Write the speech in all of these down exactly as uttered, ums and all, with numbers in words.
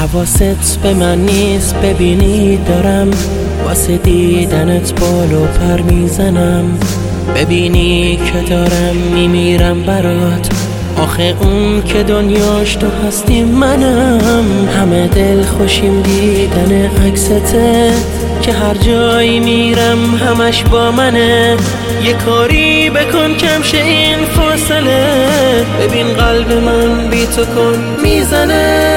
حواست به من نیست، ببینی دارم واسه دیدنت بال و پر میزنم. ببینی که دارم میمیرم برات، آخه اون که دنیاش تو هستی منم. همه دل خوشیم دیدن عکسته، که هر جایی میرم همش با منه. یه کاری بکن کم شه این فاصله، ببین قلب من بی تو کن میزنه.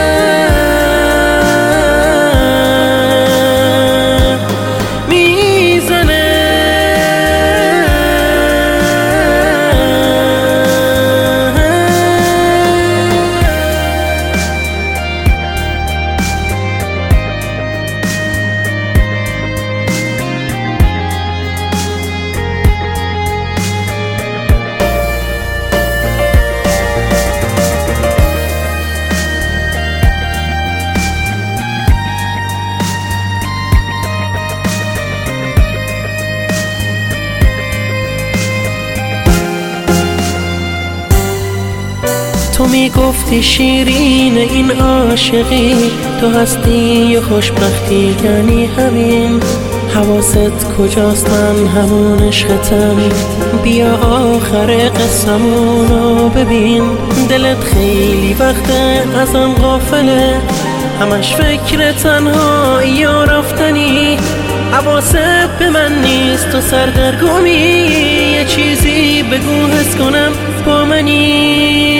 تو میگفتی شیرین این عاشقی، تو هستی و خوشبختی یعنی همین. حواست کجاست؟ من همون عشقتم. بیا آخر قصمونو ببین، دلت خیلی وقته ازم غافله، همش فکر تنهایی و رفتنی. حواست به من نیست، تو سردرگمی، یه چیزی بگو حس کنم با منی.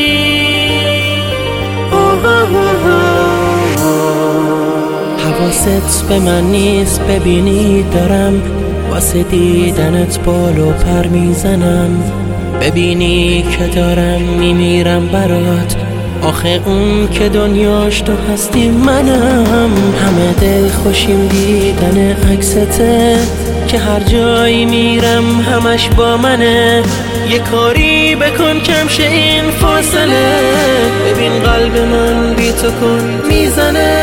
حواست به من نیست، ببینی دارم واسه دیدنت بال و پر میزنم. ببینی که دارم میمیرم برات، آخه اون که دنیاش تو هستی منم. همه دل خوشیم دیدن عکسته، که هر جایی میرم همش با منه. یه کاری بکن کم شه این فاصله، ببین قلب من بی تو کن میزنه.